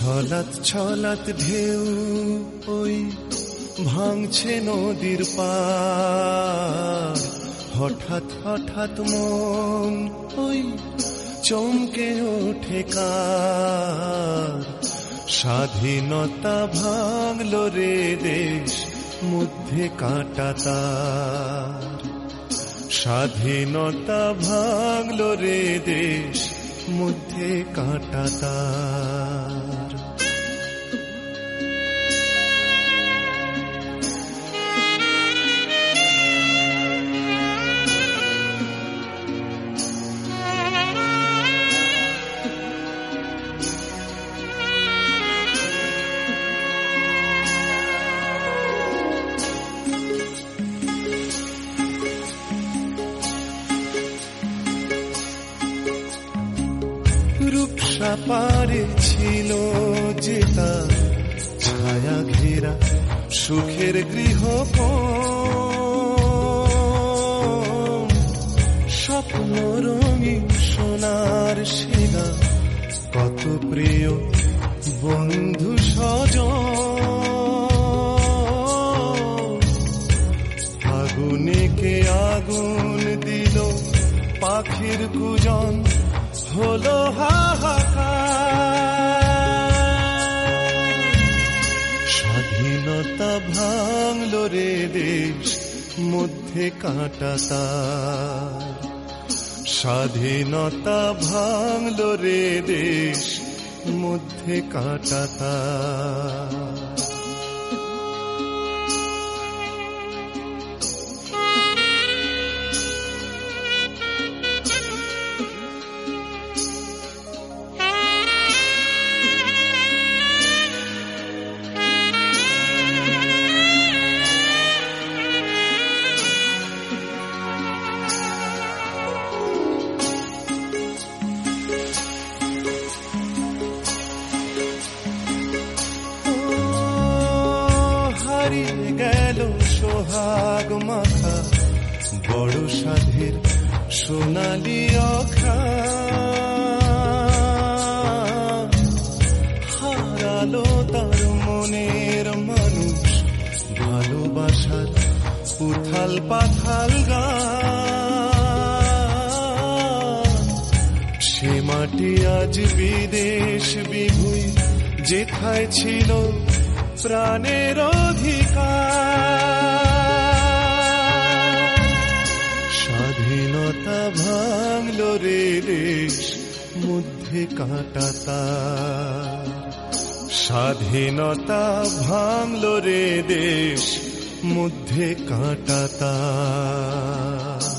ছলাৎ ছলাৎ ঢেউ ওই ভাঙছে নদীর পার, হঠাৎ হঠাৎ মন ওই চমকে ওঠে কার। স্বাধীনতা ভাঙলো রে দেশ, মধ্যে কাঁটা তার। স্বাধীনতা ভাঙলো রে দেশ, মধ্যে কাঁটা তার। রূপসা পারে ছিল যে তার ছায়া ঘেরা সুখের গৃহ, স্বপ্ন রঙিন সোনার শিলা, কত প্রিয় বন্ধু স্বজন। আগুনে কে আগুন দিল, পাখির কুজন হলো হাহাকার। স্বাধীনতা ভাঙলো রে দেশ, মধ্যে কাঁটা তার। স্বাধীনতা ভাঙলো রে দেশ, মধ্যে কাঁটা তার। হারিয়ে গেল সোহাগ মাথা, বড় সাধের সোনালি অঘ্রাণ। হারালো তার মনের মানুষ, ভালোবাসার উথাল পাথাল গান। সে মাটি আজ বিদেশ বিভুঁই, যেথায় ছিল প্রাণের অধিকার। স্বাধীনতা ভাঙলো রে দেশ, মধ্যে কাঁটা তার। স্বাধীনতা ভাঙলো রে দেশ, মধ্যে কাঁটা তার।